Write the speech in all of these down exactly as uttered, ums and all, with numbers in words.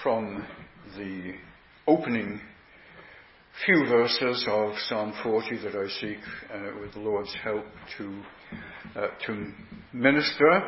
from the opening few verses of Psalm forty that I seek, uh, with the Lord's help, to uh, to minister.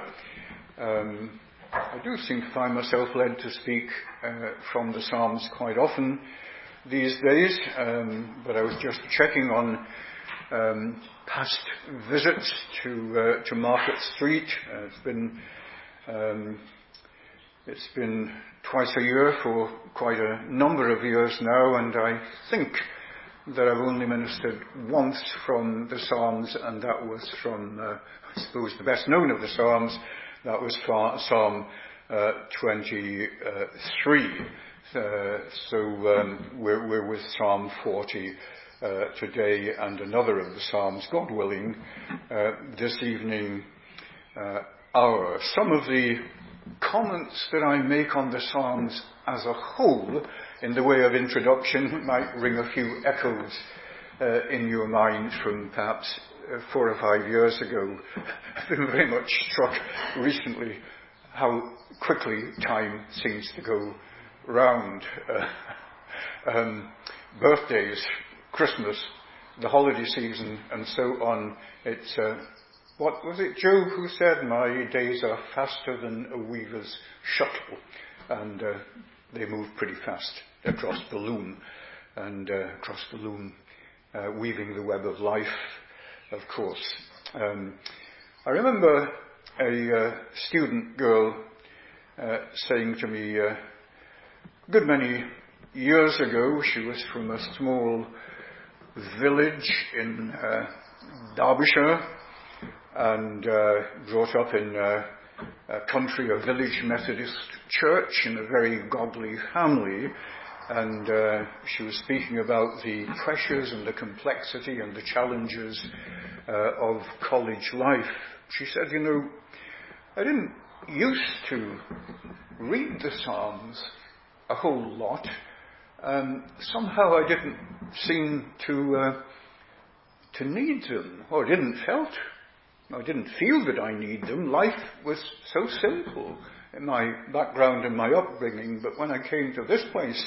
Um, I do seem to find myself led to speak uh, from the Psalms quite often these days, um, but I was just checking on um, past visits to uh, to Market Street. Uh, it's been um, it's been twice a year for quite a number of years now, and I think that I've only ministered once from the Psalms, and that was from, uh, I suppose, the best known of the Psalms. That was Psalm uh, twenty-three. Uh, so um, we're, we're with Psalm forty uh, today, and another of the Psalms, God willing, uh, this evening uh, hour. Some of the comments that I make on the Psalms as a whole, in the way of introduction, might ring a few echoes uh, in your mind from perhaps uh, four or five years ago. I've been very much struck recently how quickly time seems to go round. Uh, um, birthdays, Christmas, the holiday season, and so on. It's uh, What was it, Job, who said, "My days are faster than a weaver's shuttle," and uh, they move pretty fast across the loom, and uh, across the loom, uh, weaving the web of life, of course. Um, I remember a uh, student girl uh, saying to me uh, a good many years ago, she was from a small village in uh, Derbyshire, and uh, brought up in uh, a country, a village Methodist church in a very godly family, and uh, she was speaking about the pressures and the complexity and the challenges uh, of college life. She said, you know, I didn't used to read the Psalms a whole lot. Um, somehow I didn't seem to uh, to need them, or didn't felt I didn't feel that I need them. Life was so simple in my background and my upbringing, but when I came to this place,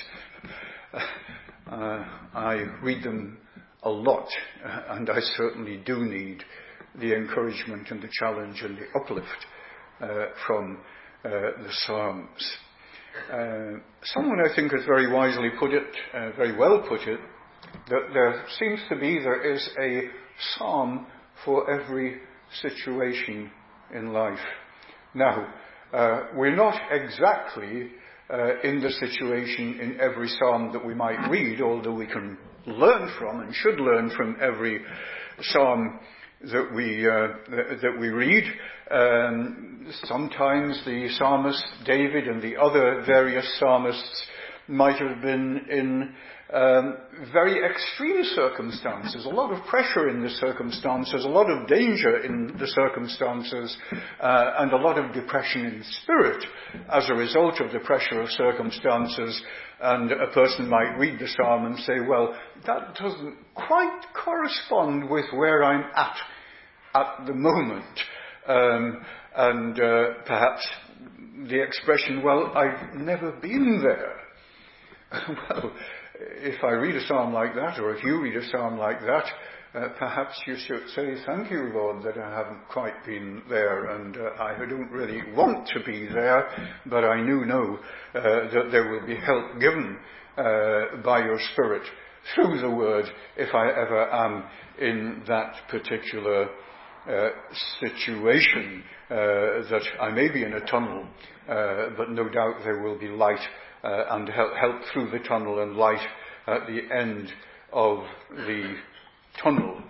uh, I read them a lot, uh, and I certainly do need the encouragement and the challenge and the uplift uh, from uh, the Psalms. Uh, someone, I think, has very wisely put it, uh, very well put it, that there seems to be, there is a psalm for every situation in life. Now, uh, we're not exactly uh, in the situation in every psalm that we might read, although we can learn from and should learn from every psalm that we uh, that, that we read. Um, sometimes the psalmist David and the other various psalmists might have been in Um, very extreme circumstances, a lot of pressure in the circumstances, a lot of danger in the circumstances, uh, and a lot of depression in spirit as a result of the pressure of circumstances. And a person might read the psalm and say, well, that doesn't quite correspond with where I'm at at the moment. Um, and uh, perhaps the expression, well, I've never been there. Well, if I read a psalm like that, or if you read a psalm like that, uh, perhaps you should say, thank you, Lord, that I haven't quite been there, and uh, I don't really want to be there, but I do know uh, that there will be help given uh, by your Spirit through the Word if I ever am in that particular uh, situation, uh, that I may be in a tunnel, uh, but no doubt there will be light Uh, and help, help through the tunnel and light at the end of the tunnel.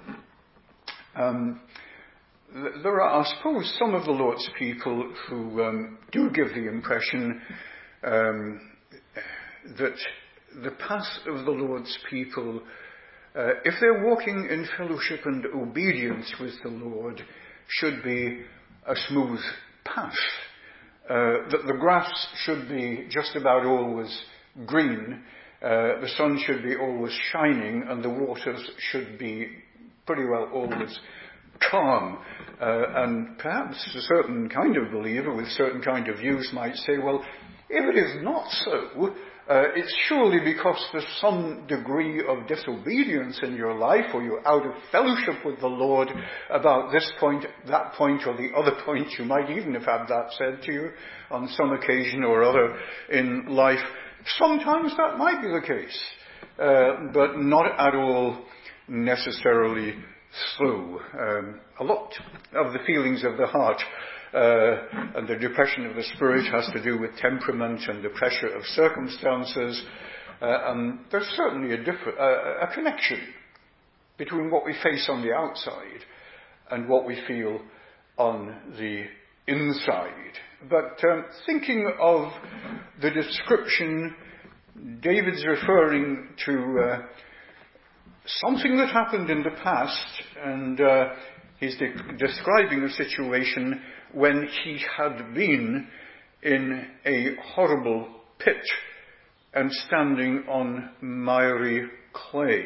Um, th- there are, I suppose, some of the Lord's people who um, do give the impression um, that the path of the Lord's people, uh, if they're walking in fellowship and obedience with the Lord, should be a smooth path. Uh, that the grass should be just about always green, uh, the sun should be always shining, and the waters should be pretty well always calm. Uh, and perhaps a certain kind of believer with certain kind of views might say, well, If it is not so, uh, it's surely because there's some degree of disobedience in your life, or you're out of fellowship with the Lord about this point, that point, or the other point. You might even have had that said to you on some occasion or other in life. Sometimes that might be the case, uh, but not at all necessarily so. Um, a lot of the feelings of the heart uh, and the depression of the spirit has to do with temperament and the pressure of circumstances, uh, and there's certainly a, differ- uh, a connection between what we face on the outside and what we feel on the inside. But um, thinking of the description, David's referring to uh, something that happened in the past, and uh, he's de- describing a situation when he had been in a horrible pit and standing on miry clay.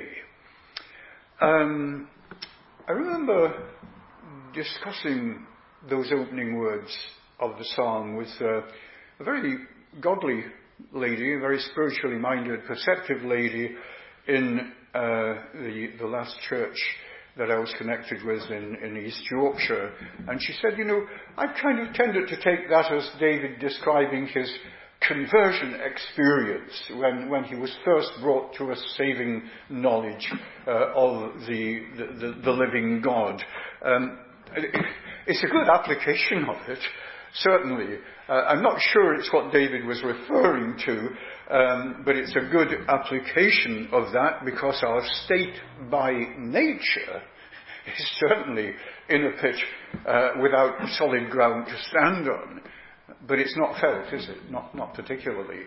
Um, I remember discussing those opening words of the psalm with uh, a very godly lady, a very spiritually minded, perceptive lady in uh, the, the last church that I was connected with in, in East Yorkshire. And she said, you know, I've kind of tended to take that as David describing his conversion experience when, when he was first brought to a saving knowledge uh, of the, the, the living God. Um, it's a good application of it, certainly. Uh, I'm not sure it's what David was referring to, um, but it's a good application of that, because our state by nature is certainly in a pit uh, without solid ground to stand on. But it's not felt, is it? Not, not particularly.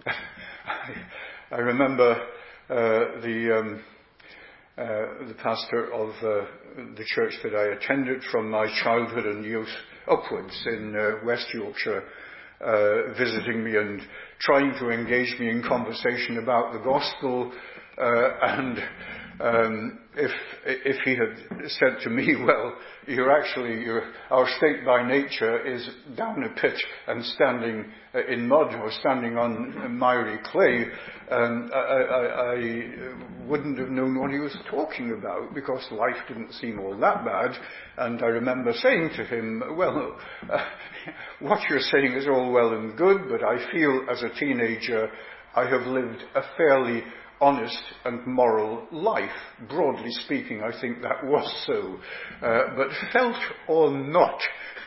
I, I remember uh, the um, uh, the pastor of uh, the church that I attended from my childhood and youth upwards in uh, West Yorkshire, uh, visiting me and trying to engage me in conversation about the gospel. Uh, and um, if if he had said to me, well, you're actually, you're, our state by nature is down a pit and standing uh, in mud or standing on miry clay, um, I, I, I wouldn't have known what he was talking about, because life didn't seem all that bad. And I remember saying to him, well, uh, what you're saying is all well and good, but I feel as a teenager I have lived a fairly honest and moral life. Broadly speaking, I think that was so. Uh, but felt or not,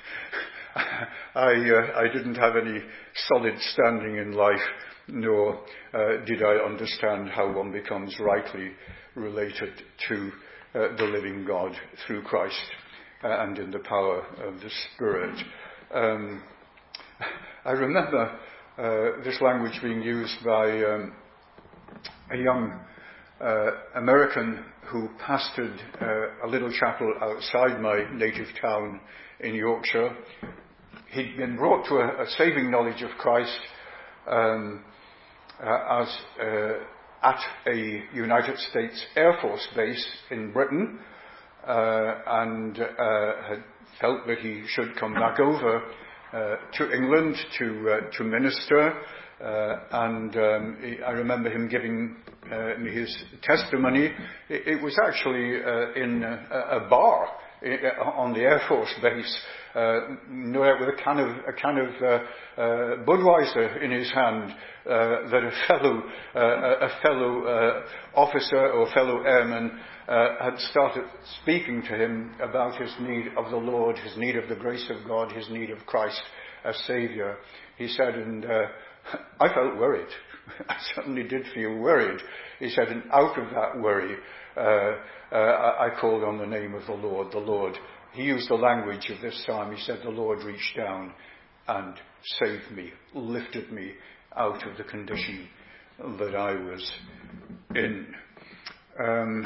I, uh, I didn't have any solid standing in life, nor uh, did I understand how one becomes rightly related to uh, the living God through Christ uh, and in the power of the Spirit. Um, I remember uh, this language being used by um, a young uh, American who pastored uh, a little chapel outside my native town in Yorkshire. He'd been brought to a, a saving knowledge of Christ um, uh, as uh, at a United States Air Force base in Britain, uh, and uh, had felt that he should come back over uh, to England to uh, to minister. Uh, and um, he, I remember him giving uh, me his testimony. It, it was actually uh, in a, a bar uh, on the Air Force base, uh, with a can of a can of uh, uh, Budweiser in his hand, uh, that a fellow uh, a fellow uh, officer or fellow airman uh, had started speaking to him about his need of the Lord, his need of the grace of God, his need of Christ as Saviour. He said, and uh, I felt worried. I certainly did feel worried. He said, and out of that worry, uh, uh, I called on the name of the Lord, the Lord. He used the language of this psalm. He said, the Lord reached down and saved me, lifted me out of the condition that I was in. Um,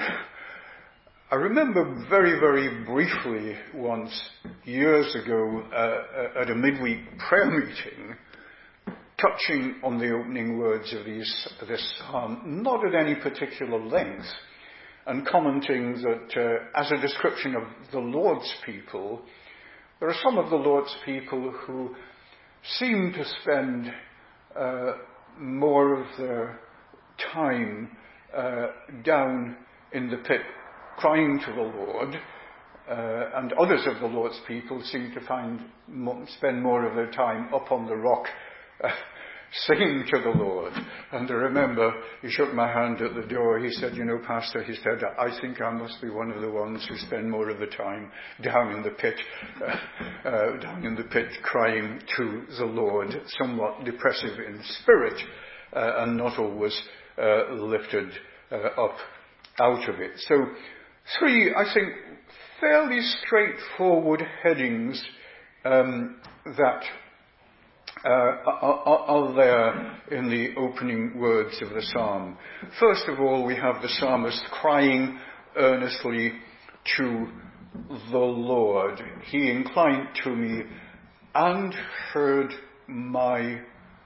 I remember very, very briefly once, years ago, uh, at a midweek prayer meeting, touching on the opening words of these, this psalm, not at any particular length, and commenting that uh, as a description of the Lord's people, there are some of the Lord's people who seem to spend uh, more of their time uh, down in the pit crying to the Lord, uh, and others of the Lord's people seem to find spend more of their time up on the rock uh, singing to the Lord. And I remember he shook my hand at the door. He said, you know, Pastor, he said, I think I must be one of the ones who spend more of the time down in the pit, uh, uh, down in the pit crying to the Lord, somewhat depressive in spirit, uh, and not always uh, lifted uh, up out of it. So three, I think, fairly straightforward headings um, that Uh, are, are there in the opening words of the psalm. First of all, we have the psalmist crying earnestly to the Lord. He inclined to me and heard my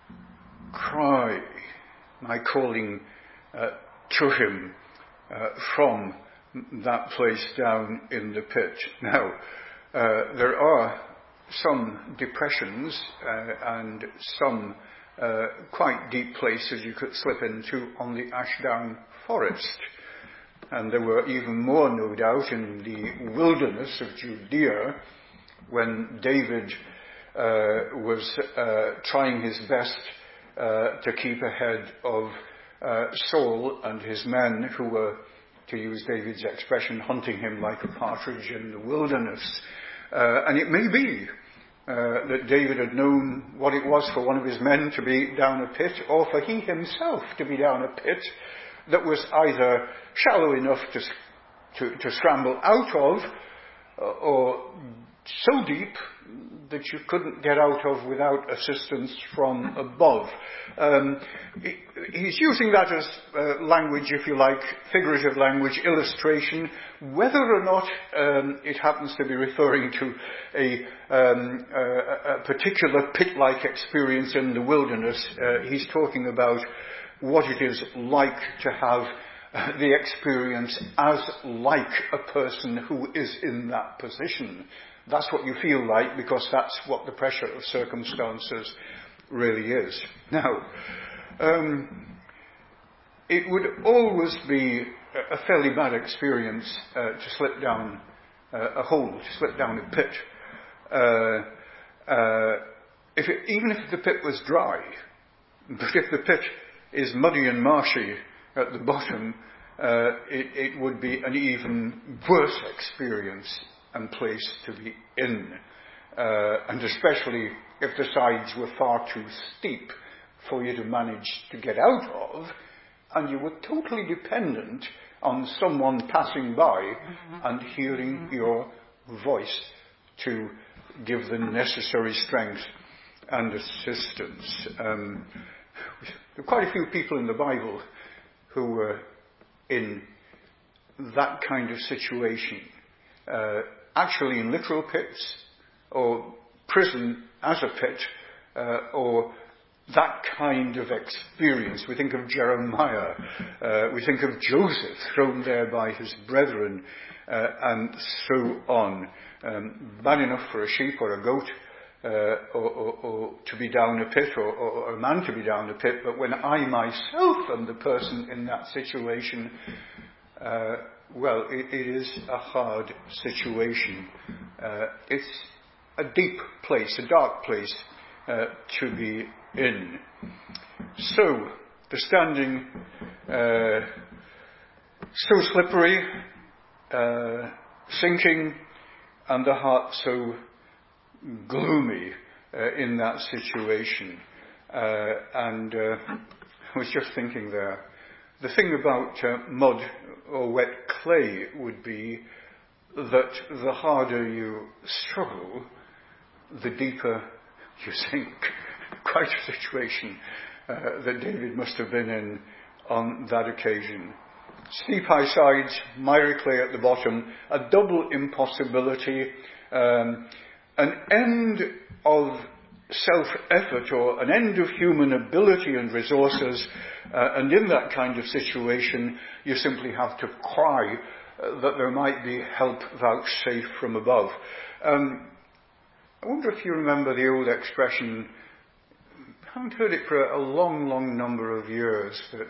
cry, my calling uh, to him uh, from that place down in the pit. Now, uh, there are some depressions uh, and some uh, quite deep places you could slip into on the Ashdown Forest. And there were even more, no doubt, in the wilderness of Judea when David uh, was uh, trying his best uh, to keep ahead of uh, Saul and his men who were, to use David's expression, hunting him like a partridge in the wilderness. Uh, and it may be uh, that David had known what it was for one of his men to be down a pit, or for he himself to be down a pit that was either shallow enough to to, to scramble out of, uh, or so deep that you couldn't get out of without assistance from above. Um, he, he's using that as uh, language, if you like, figurative language, illustration. Whether or not um, it happens to be referring to a, um, a, a particular pit-like experience in the wilderness, uh, he's talking about what it is like to have uh, the experience as like a person who is in that position. That's what you feel like, because that's what the pressure of circumstances really is. Now, um, it would always be a fairly bad experience uh, to slip down uh, a hole, to slip down a pit. Uh, uh, if it, even if the pit was dry, but if the pit is muddy and marshy at the bottom, uh, it, it would be an even worse experience and place to be in, uh, and especially if the sides were far too steep for you to manage to get out of, and you were totally dependent on someone passing by and hearing your voice to give the necessary strength and assistance. Um, there are quite a few people in the Bible who were in that kind of situation. Uh, actually in literal pits, or prison as a pit, uh, or that kind of experience. We think of Jeremiah, uh, we think of Joseph thrown there by his brethren, uh, and so on. Um, bad enough for a sheep or a goat uh, or, or, or to be down a pit, or, or, or a man to be down a pit, but when I myself am the person in that situation, uh, well, it, it is a hard situation. Uh, it's a deep place, a dark place uh, to be in. So, the standing uh, so slippery, uh, sinking, and the heart so gloomy uh, in that situation. Uh, and uh, I was just thinking there, the thing about uh, mud or wet clay would be that the harder you struggle, the deeper you sink. Quite a situation uh, that David must have been in on that occasion. Steep high sides, miry clay at the bottom, a double impossibility, um, an end of self-effort, or an end of human ability and resources, uh, and in that kind of situation you simply have to cry uh, that there might be help vouchsafed from above. Um, I wonder if you remember the old expression, haven't heard it for a long, long number of years, but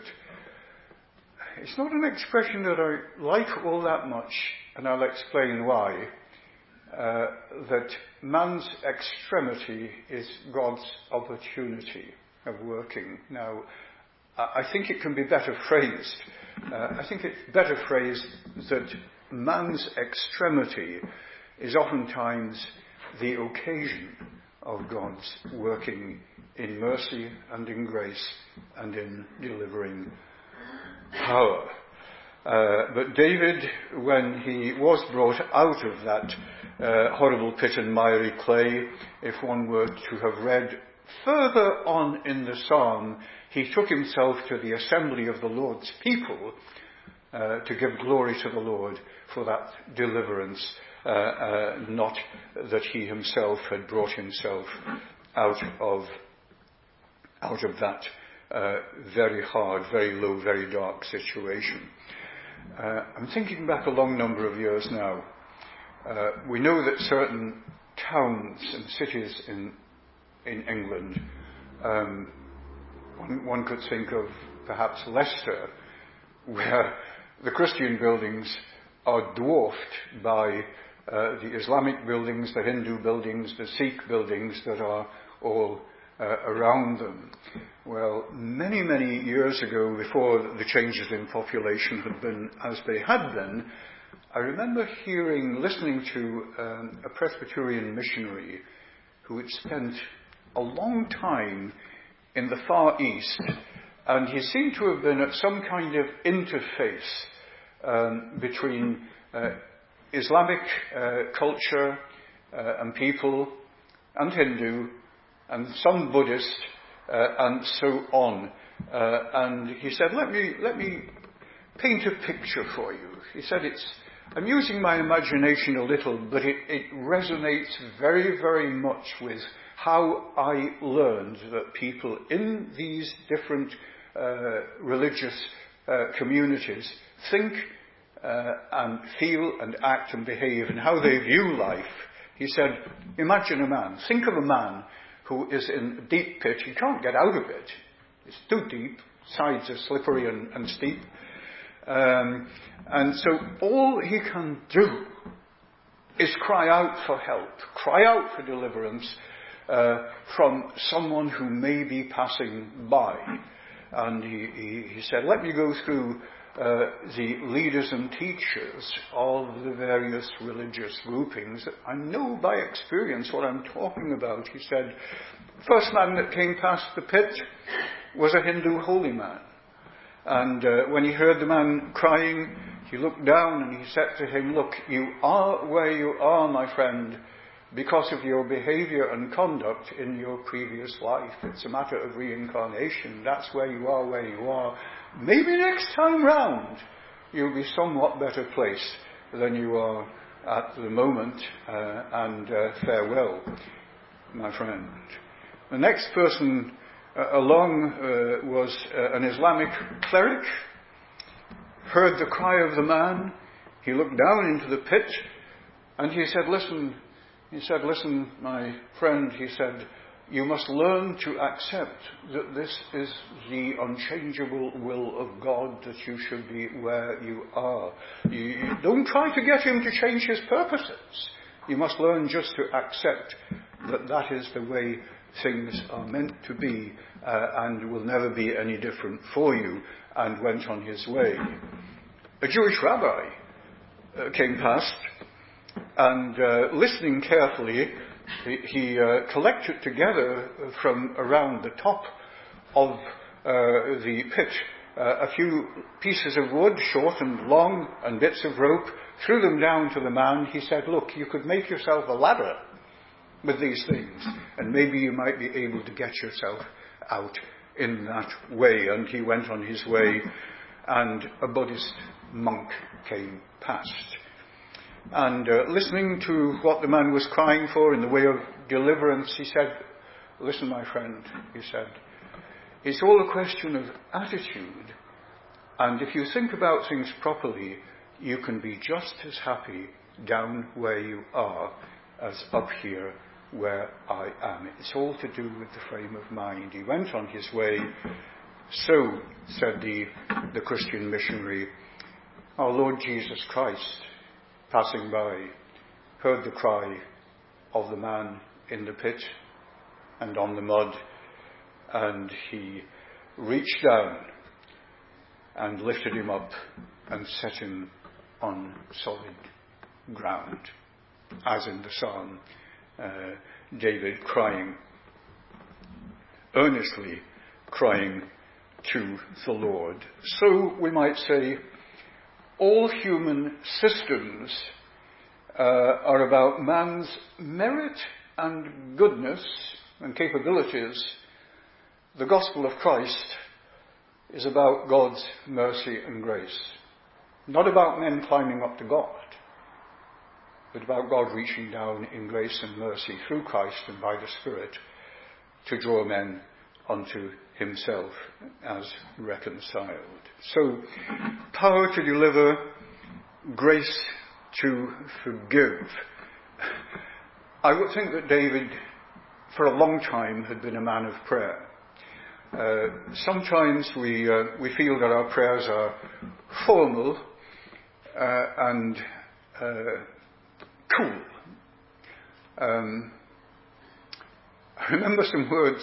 it's not an expression that I like all that much, and I'll explain why. Uh, that man's extremity is God's opportunity of working. Now, I think it can be better phrased. Uh, I think it's better phrased that man's extremity is oftentimes the occasion of God's working in mercy and in grace and in delivering power. Uh, but David, when he was brought out of that uh, horrible pit and miry clay, if one were to have read further on in the psalm, he took himself to the assembly of the Lord's people uh, to give glory to the Lord for that deliverance, uh, uh, not that he himself had brought himself out of out of that uh, very hard, very low, very dark situation. Uh, I'm thinking back a long number of years now. Uh, we know that certain towns and cities in in England, um, one, one could think of perhaps Leicester, where the Christian buildings are dwarfed by uh, the Islamic buildings, the Hindu buildings, the Sikh buildings that are all uh, around them. Well, many, many years ago, before the changes in population had been as they had been, I remember hearing, listening to um, a Presbyterian missionary who had spent a long time in the Far East, and he seemed to have been at some kind of interface um, between uh, Islamic uh, culture uh, and people, and Hindu, and some Buddhist, uh, and so on. Uh, and he said, let me, let me paint a picture for you. He said, it's, I'm using my imagination a little, but it, it resonates very, very much with how I learned that people in these different uh, religious uh, communities think uh, and feel and act and behave and how they view life. He said, imagine a man. Think of a man who is in a deep pit. He can't get out of it. It's too deep. Sides are slippery and, and steep. Um, and so all he can do is cry out for help, cry out for deliverance uh, from someone who may be passing by. And he, he, he said, let me go through uh, the leaders and teachers of the various religious groupings. I know by experience what I'm talking about. He said, the first man that came past the pit was a Hindu holy man. And uh, when he heard the man crying, he looked down and he said to him, look, you are where you are, my friend, because of your behavior and conduct in your previous life. It's a matter of reincarnation. That's where you are, where you are. Maybe next time round, you'll be somewhat better placed than you are at the moment. Uh, and uh, farewell, my friend. The next person Uh, along uh, was uh, an Islamic cleric, heard the cry of the man, he looked down into the pit, and he said, listen, he said, listen, my friend, he said, you must learn to accept that this is the unchangeable will of God, that you should be where you are. You, you don't try to get him to change his purposes. You must learn just to accept that that is the way things are meant to be, uh, and will never be any different for you, and went on his way. A Jewish rabbi uh, came past, and uh, listening carefully, he, he uh, collected together from around the top of uh, the pit uh, a few pieces of wood, short and long, and bits of rope, threw them down to the man. He said, look, you could make yourself a ladder with these things, and maybe you might be able to get yourself out in that way. And he went on his way, and a Buddhist monk came past. And uh, listening to what the man was crying for in the way of deliverance, he said, listen, my friend, he said, it's all a question of attitude, and if you think about things properly, you can be just as happy down where you are as up here where I am. It's all to do with the frame of mind. He went on his way. So, said the, the Christian missionary, our Lord Jesus Christ, passing by, heard the cry of the man in the pit and on the mud, and he reached down and lifted him up and set him on solid ground, as in the psalm, uh, David crying, earnestly crying to the Lord. So we might say all human systems uh, are about man's merit and goodness and capabilities. The gospel of Christ is about God's mercy and grace. Not about men climbing up to God, but about God reaching down in grace and mercy through Christ and by the Spirit to draw men unto himself as reconciled. So, power to deliver, grace to forgive. I would think that David, for a long time, had been a man of prayer. Uh, sometimes we uh, we feel that our prayers are formal uh, and uh, cool. Um, I remember some words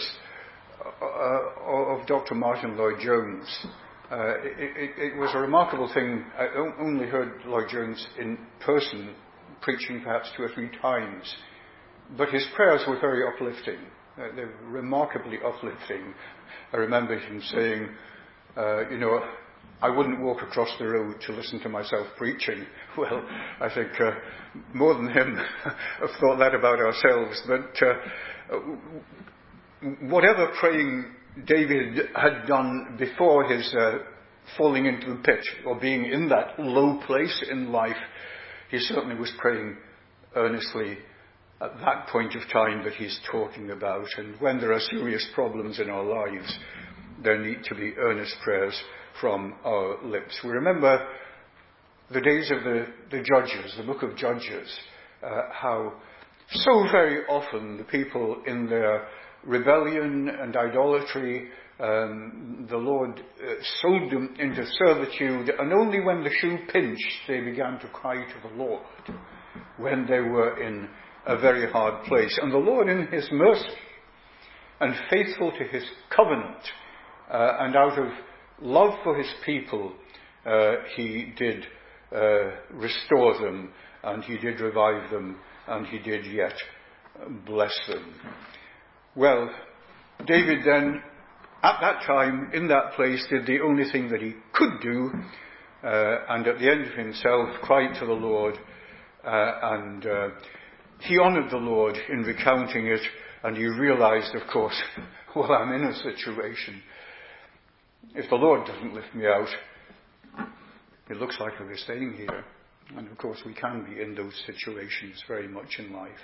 uh, of Doctor Martin Lloyd-Jones. Uh, it, it, it was a remarkable thing. I only heard Lloyd-Jones in person, preaching perhaps two or three times, but his prayers were very uplifting. Uh, they were remarkably uplifting. I remember him saying, uh, you know, I wouldn't walk across the road to listen to myself preaching. Well, I think uh, more than him have thought that about ourselves. But uh, whatever praying David had done before his uh, falling into the pit or being in that low place in life, he certainly was praying earnestly at that point of time that he's talking about. And when there are serious problems in our lives, there need to be earnest prayers from our lips. We remember the days of the, the Judges, the book of Judges, uh, how so very often the people in their rebellion and idolatry, um, the Lord uh, sold them into servitude, and only when the shoe pinched they began to cry to the Lord, when they were in a very hard place. And the Lord, in his mercy and faithful to his covenant, uh, and out of love for his people, uh, he did uh, restore them, and he did revive them, and he did yet bless them. Well, David then, at that time, in that place, did the only thing that he could do, uh, and at the end of himself cried to the Lord, uh, and uh, he honoured the Lord in recounting it, and he realised, of course, well, I'm in a situation. If the Lord doesn't lift me out, it looks like I'll be staying here. And of course we can be in those situations very much in life.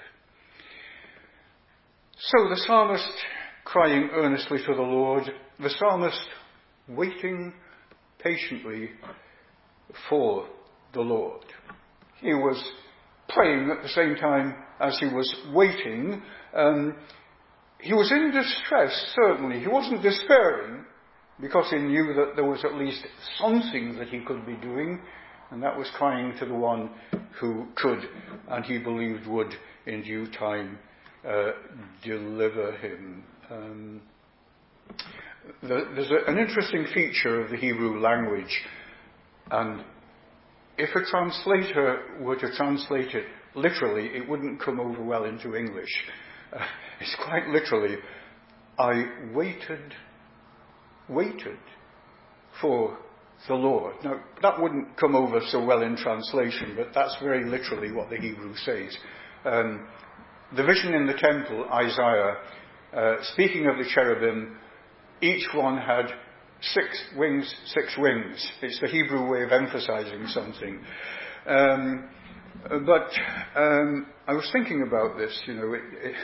So the psalmist crying earnestly to the Lord, the psalmist waiting patiently for the Lord. He was praying at the same time as he was waiting. Um, he was in distress, certainly. He wasn't despairing, because he knew that there was at least something that he could be doing, and that was crying to the one who could, and he believed would, in due time, uh, deliver him. Um, the, there's a, an interesting feature of the Hebrew language, and if a translator were to translate it literally, it wouldn't come over well into English. Uh, it's quite literally, I waited waited for the Lord. Now, that wouldn't come over so well in translation, but that's very literally what the Hebrew says. Um, the vision in the temple, Isaiah, uh, speaking of the cherubim, each one had six wings, six wings. It's the Hebrew way of emphasizing something. Um, but um, I was thinking about this, you know, it, it,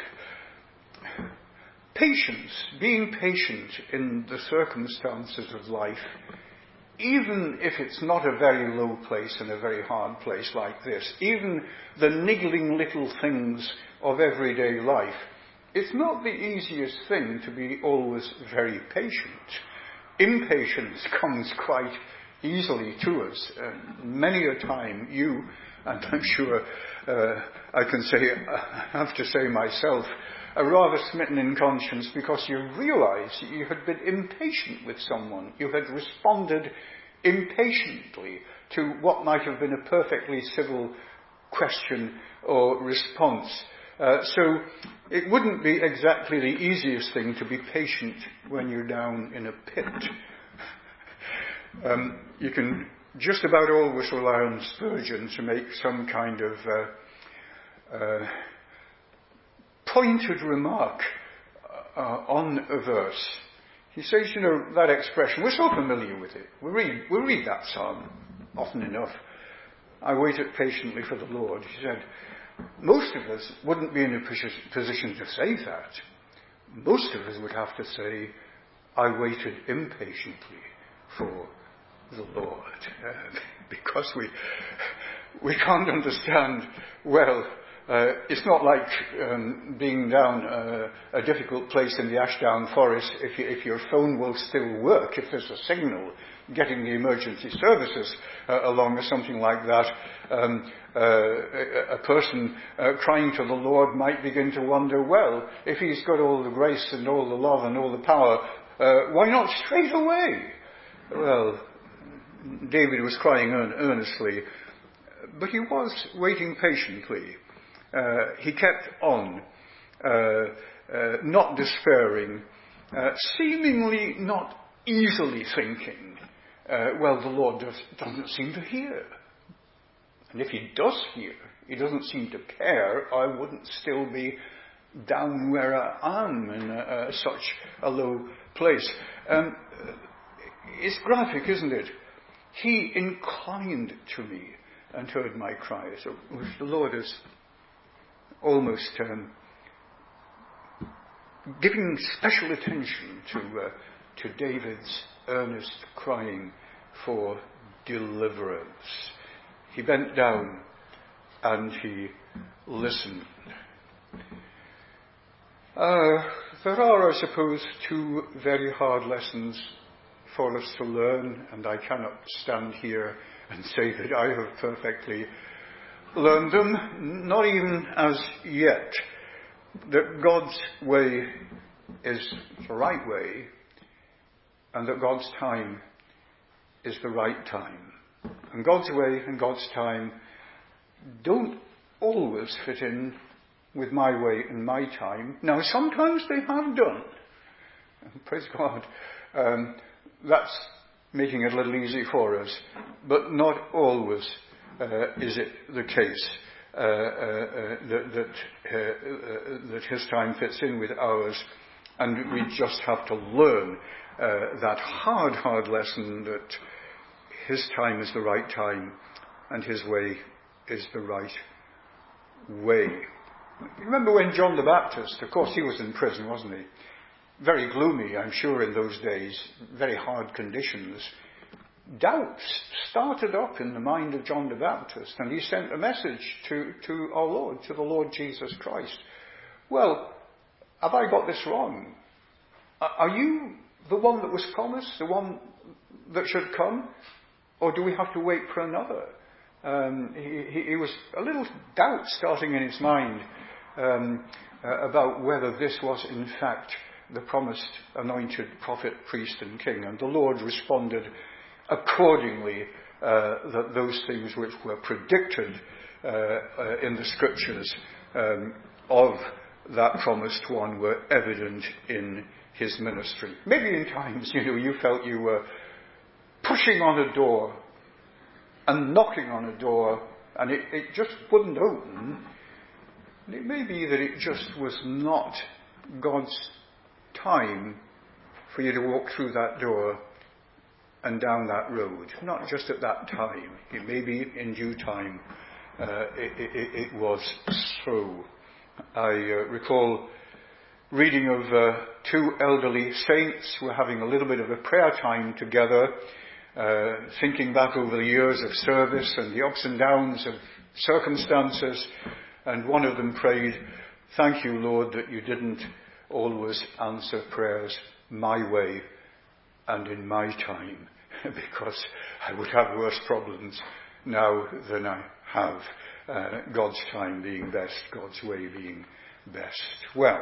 patience, being patient in the circumstances of life even if it's not a very low place and a very hard place like this, even the niggling little things of everyday life, it's not the easiest thing to be always very patient. Impatience comes quite easily to us. Uh, many a time you, and I'm sure uh, I can say, I have to say myself, are rather smitten in conscience because you realise you had been impatient with someone. You had responded impatiently to what might have been a perfectly civil question or response. Uh, so it wouldn't be exactly the easiest thing to be patient when you're down in a pit. um, you can just about always rely on Spurgeon to make some kind of uh, uh, pointed remark uh, on a verse. He says, you know, that expression, we're so familiar with it. We read, we read that psalm often enough. I waited patiently for the Lord. He said, most of us wouldn't be in a position to say that. Most of us would have to say, I waited impatiently for the Lord. Uh, because we we can't understand, well, uh, it's not like um, being down uh, a difficult place in the Ashdown Forest if, you, if your phone will still work, if there's a signal, getting the emergency services uh, along or something like that. Um, uh, a, a person uh, crying to the Lord might begin to wonder, well, if he's got all the grace and all the love and all the power, uh, why not straight away? Well, David was crying earn- earnestly, but he was waiting patiently. Uh, he kept on, uh, uh, not despairing, uh, seemingly not easily thinking, uh, well, the Lord does, doesn't seem to hear. And if he does hear, he doesn't seem to care, I wouldn't still be down where I am in a, uh, such a low place. Um, it's graphic, isn't it? He inclined to me and heard my cry. So the Lord is almost um, giving special attention to uh, to David's earnest crying for deliverance. He bent down and he listened. Uh, there are, I suppose, two very hard lessons for us to learn, and I cannot stand here and say that I have perfectly learned them, not even as yet. That God's way is the right way, and that God's time is the right time. And God's way and God's time don't always fit in with my way and my time. Now, sometimes they have done. Praise God. Um, that's making it a little easy for us. But not always uh, is it the case uh, uh, uh, that, that, uh, uh, that his time fits in with ours. And we just have to learn uh, that hard, hard lesson that his time is the right time and his way is the right way. Remember when John the Baptist, of course he was in prison, wasn't he? Very gloomy, I'm sure, in those days, very hard conditions. Doubts started up in the mind of John the Baptist, and he sent a message to, to our Lord, to the Lord Jesus Christ. Well, have I got this wrong? Are you the one that was promised, the one that should come? Or do we have to wait for another? Um, he, he, he was a little doubt starting in his mind um, uh, about whether this was in fact the promised anointed prophet, priest and king. And the Lord responded accordingly uh, that those things which were predicted uh, uh, in the scriptures um, of that promised one were evident in his ministry. Maybe in times, you know, you felt you were pushing on a door and knocking on a door and it, it just wouldn't open. And it may be that it just was not God's time for you to walk through that door and down that road. Not just at that time. It may be in due time uh, it, it, it was so. I uh, recall reading of uh, two elderly saints who were having a little bit of a prayer time together. uh, thinking back over the years of service and the ups and downs of circumstances, and one of them prayed, "Thank you, Lord, that you didn't always answer prayers my way and in my time, because I would have worse problems now than I have. Uh, God's time being best, God's way being best." Well,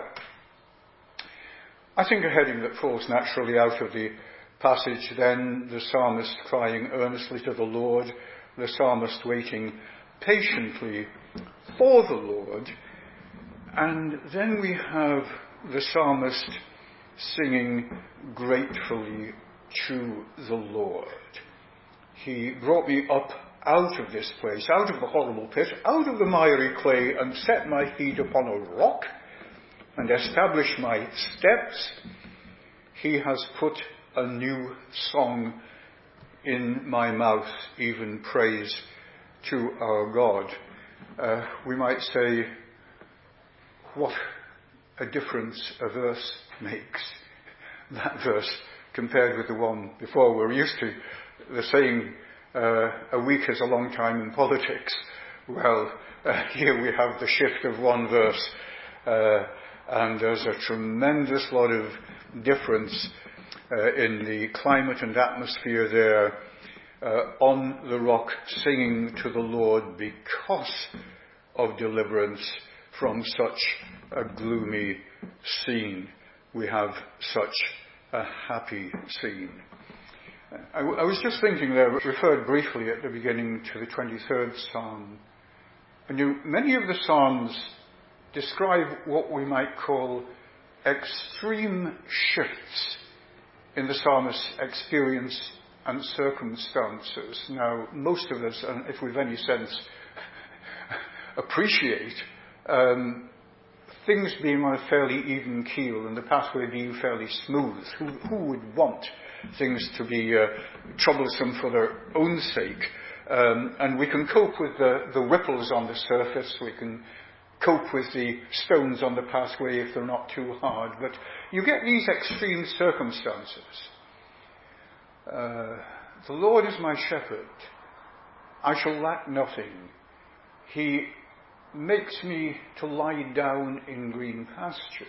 I think a heading that falls naturally out of the passage then, the psalmist crying earnestly to the Lord, the psalmist waiting patiently for the Lord, and then we have the psalmist singing gratefully to the Lord. He brought me up out of this place, out of the horrible pit, out of the miry clay, and set my feet upon a rock, and established my steps. He has put a new song in my mouth, even praise to our God. Uh, we might say, what a difference a verse makes. That verse compared with the one before. We're used to the saying, uh, a week is a long time in politics. Well, uh, here we have the shift of one verse, uh, and there's a tremendous lot of difference uh, in the climate and atmosphere there, uh, on the rock singing to the Lord because of deliverance from such a gloomy scene. We have such a happy scene. I, I was just thinking there, referred briefly at the beginning to the twenty-third Psalm. And you, many of the Psalms describe what we might call extreme shifts in the psalmist's experience and circumstances. Now, most of us, and if we've any sense, appreciate um, things being on a fairly even keel and the pathway being fairly smooth. Who, who would want things to be uh, troublesome for their own sake? Um, and we can cope with the, the ripples on the surface. We can cope with the stones on the pathway if they're not too hard. But you get these extreme circumstances. Uh, the Lord is my shepherd. I shall lack nothing. He makes me to lie down in green pastures.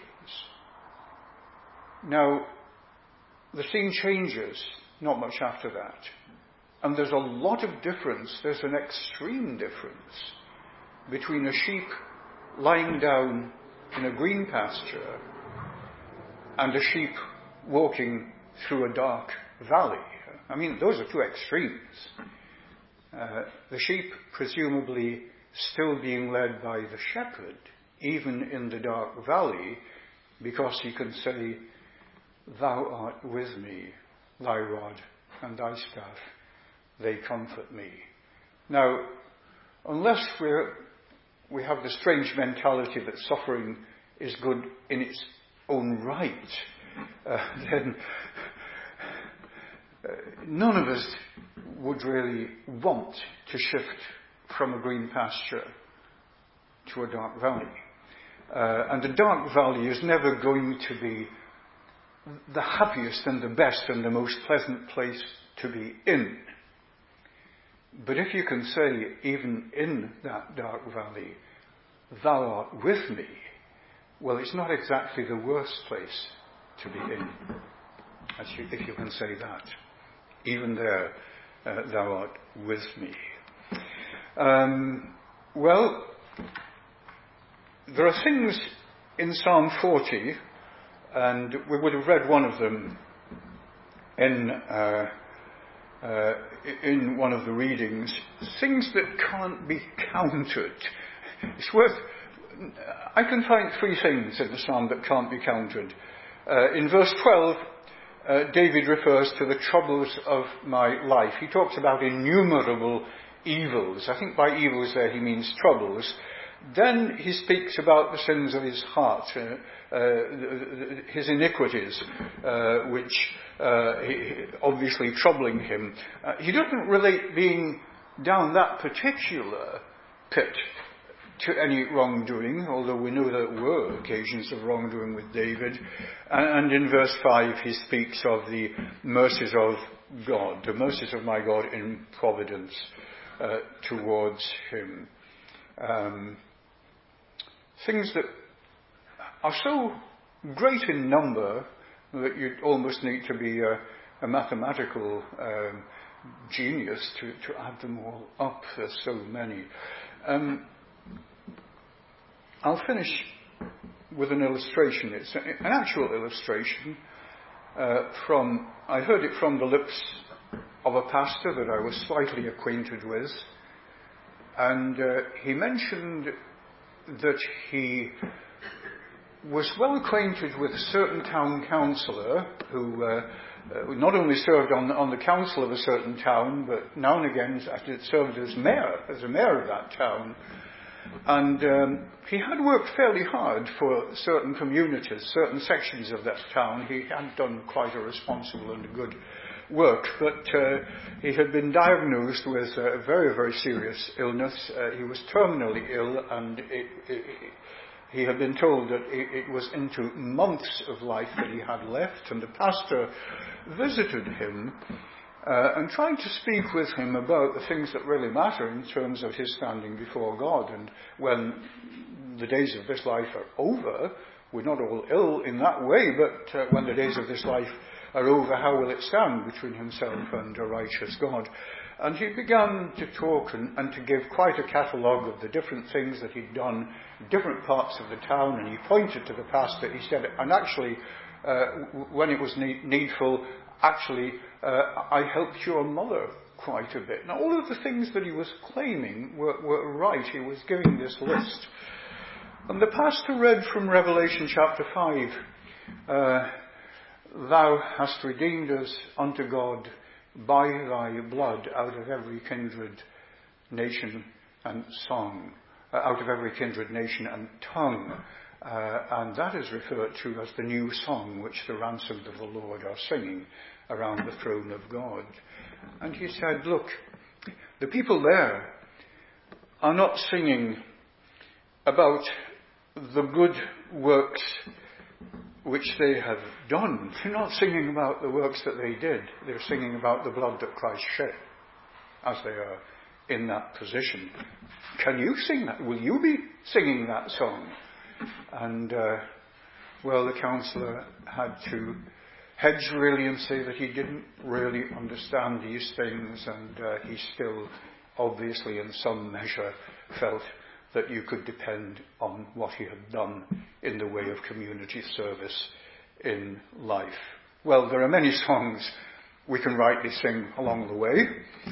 Now, the scene changes not much after that. And there's a lot of difference. There's an extreme difference between a sheep lying down in a green pasture and a sheep walking through a dark valley. I mean, those are two extremes. Uh, the sheep presumably still being led by the shepherd, even in the dark valley, because he can say, "Thou art with me, thy rod and thy staff, they comfort me." Now, unless we're, we have the strange mentality that suffering is good in its own right, uh, then uh, none of us would really want to shift from a green pasture to a dark valley. Uh, and the dark valley is never going to be the happiest and the best and the most pleasant place to be in. But if you can say, even in that dark valley, "Thou art with me," well, it's not exactly the worst place to be in, as you, if you can say that. Even there, uh, "Thou art with me." Um, well, there are things in Psalm forty, and we would have read one of them in uh, uh, in one of the readings, things that can't be counted. It's worth, I can find three things in the Psalm that can't be counted. Uh, in verse twelve, uh, David refers to the troubles of my life. He talks about innumerable evils. I think by evils there he means troubles. Then he speaks about the sins of his heart, uh, uh, his iniquities, uh, which uh, he, obviously troubling him. Uh, he doesn't relate being down that particular pit to any wrongdoing, although we know there were occasions of wrongdoing with David. And, and in verse five he speaks of the mercies of God, the mercies of my God in providence uh, towards him. Um, things that are so great in number that you'd almost need to be a, a mathematical um, genius to, to add them all up. There's so many. Um, I'll finish with an illustration. It's a, an actual illustration uh, from, I heard it from the lips of a pastor that I was slightly acquainted with, and uh, he mentioned that he was well acquainted with a certain town councillor who uh, uh, not only served on, on the council of a certain town, but now and again served as mayor, as a mayor of that town. And um, he had worked fairly hard for certain communities, certain sections of that town. He had done quite a responsible and good work, but uh, he had been diagnosed with a very, very serious illness. Uh, he was terminally ill, and it, it, it, he had been told that it, it was into months of life that he had left, and the pastor visited him uh, and tried to speak with him about the things that really matter in terms of his standing before God. And when the days of this life are over, we're not all ill in that way, but uh, when the days of this life are over, how will it stand between himself and a righteous God? And he began to talk and, and to give quite a catalogue of the different things that he'd done in different parts of the town, and he pointed to the pastor. He said, and actually, uh, when it was need- needful, actually, uh, I helped your mother quite a bit. Now, all of the things that he was claiming were, were right. He was giving this list. And the pastor read from Revelation chapter five, uh, Thou hast redeemed us unto God by thy blood out of every kindred, nation and song, uh, out of every kindred, nation and tongue. Uh, and that is referred to as the new song which the ransomed of the Lord are singing around the throne of God. And he said, look, the people there are not singing about the good works which they have done. They're not singing about the works that they did. They're singing about the blood that Christ shed as they are in that position. Can you sing that? Will you be singing that song? And, uh, well, the counsellor had to hedge really and say that he didn't really understand these things, and uh, he still, obviously, in some measure, felt that you could depend on what he had done in the way of community service in life. Well, there are many songs we can rightly sing along the way,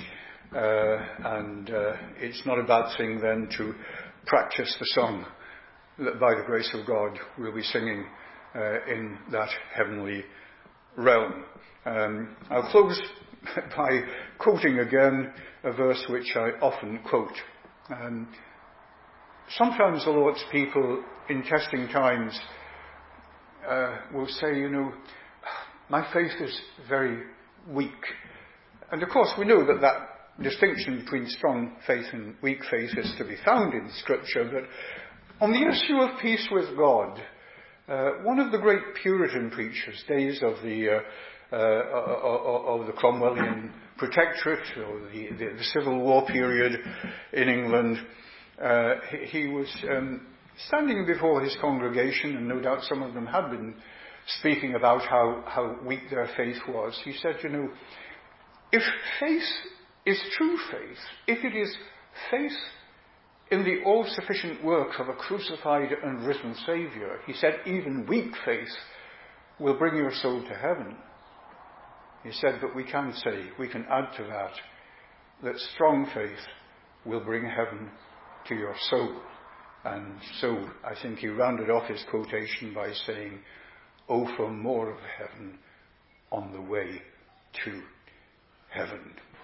uh, and uh, it's not a bad thing then to practice the song that by the grace of God we'll be singing uh, in that heavenly realm. Um, I'll close by quoting again a verse which I often quote. Um, Sometimes the Lord's people in testing times uh, will say, you know, my faith is very weak. And of course we know that that distinction between strong faith and weak faith is to be found in Scripture. But on the issue of peace with God, uh, one of the great Puritan preachers, days of the uh, uh, of the Cromwellian Protectorate or the, the, the Civil War period in England, Uh, he, he was um, standing before his congregation, and no doubt some of them had been speaking about how, how weak their faith was. He said, you know, if faith is true faith, if it is faith in the all-sufficient work of a crucified and risen Saviour, he said, even weak faith will bring your soul to heaven. He said, but we can say, we can add to that, that strong faith will bring heaven to your soul. And so I think he rounded off his quotation by saying, oh, for more of heaven on the way to heaven.